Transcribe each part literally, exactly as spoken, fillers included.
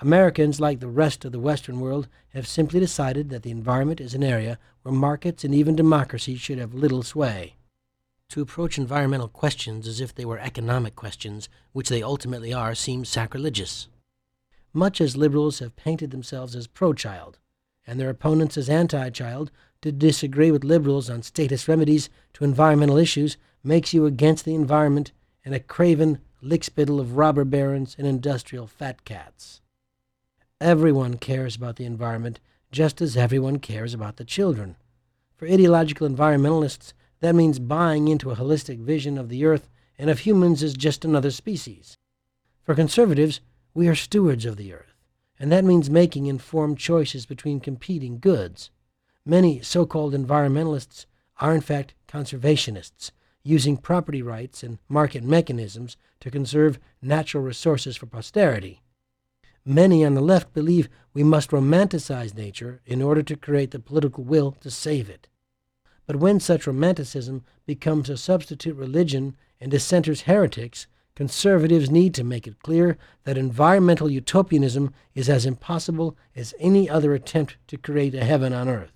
Americans, like the rest of the Western world, have simply decided that the environment is an area where markets and even democracy should have little sway. To approach environmental questions as if they were economic questions, which they ultimately are, seems sacrilegious. Much as liberals have painted themselves as pro-child, and their opponents as anti-child, to disagree with liberals on status remedies to environmental issues makes you against the environment and a craven lickspittle of robber barons and industrial fat cats. Everyone cares about the environment, just as everyone cares about the children. For ideological environmentalists, that means buying into a holistic vision of the earth and of humans as just another species. For conservatives, we are stewards of the earth, and that means making informed choices between competing goods. Many so-called environmentalists are in fact conservationists, using property rights and market mechanisms to conserve natural resources for posterity. Many on the left believe we must romanticize nature in order to create the political will to save it. But when such romanticism becomes a substitute religion and dissenters heretics, conservatives need to make it clear that environmental utopianism is as impossible as any other attempt to create a heaven on earth.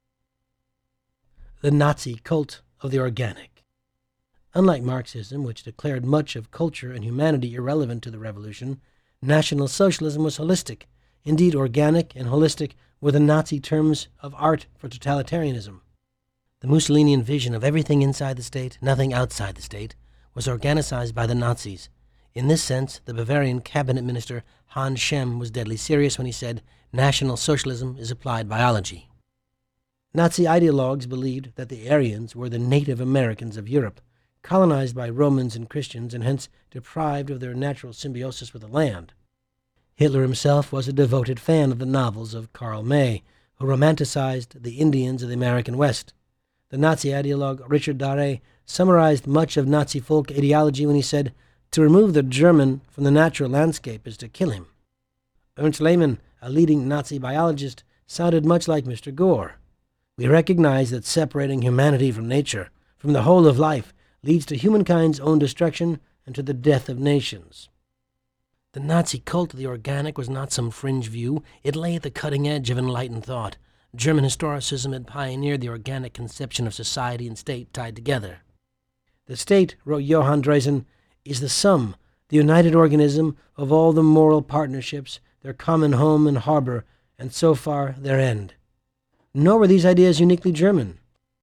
The Nazi cult of the organic. Unlike Marxism, which declared much of culture and humanity irrelevant to the revolution, National Socialism was holistic. Indeed, organic and holistic were the Nazi terms of art for totalitarianism. The Mussolinian vision of everything inside the state, nothing outside the state, was organicized by the Nazis. In this sense, the Bavarian cabinet minister Hans Schemm was deadly serious when he said, "National Socialism is applied biology." Nazi ideologues believed that the Aryans were the Native Americans of Europe, colonized by Romans and Christians and hence deprived of their natural symbiosis with the land. Hitler himself was a devoted fan of the novels of Karl May, who romanticized the Indians of the American West. The Nazi ideologue Richard Daré summarized much of Nazi folk ideology when he said, "To remove the German from the natural landscape is to kill him." Ernst Lehmann, a leading Nazi biologist, sounded much like Mister Gore. "We recognize that separating humanity from nature, from the whole of life, leads to humankind's own destruction and to the death of nations." The Nazi cult of the organic was not some fringe view. It lay at the cutting edge of enlightened thought. German historicism had pioneered the organic conception of society and state tied together. "The state," wrote Johann Dresen, "is the sum, the united organism of all the moral partnerships, their common home and harbor, and so far their end." Nor were these ideas uniquely German.